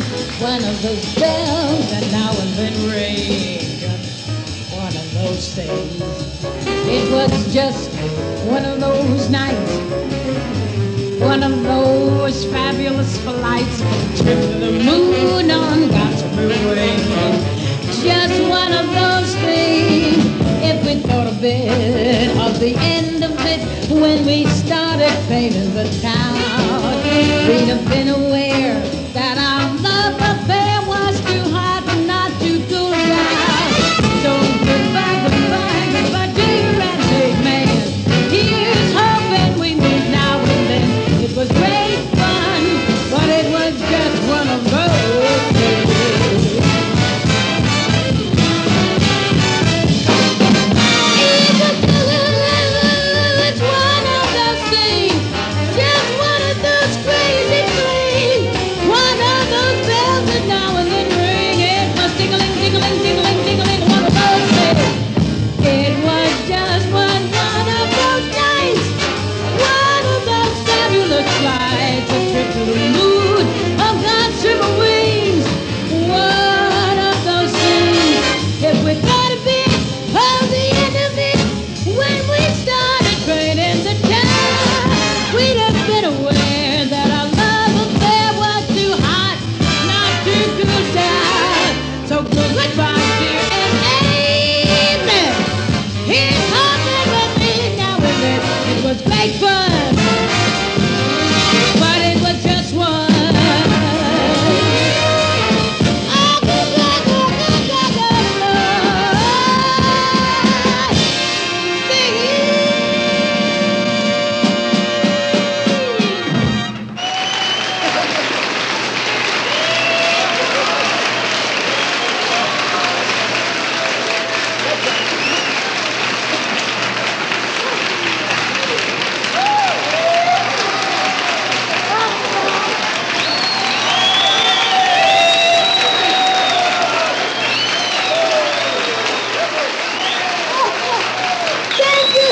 One of those bells that now and then ring. One of those things. It was just one of those nights. One of those fabulous flights. Trip to the moon on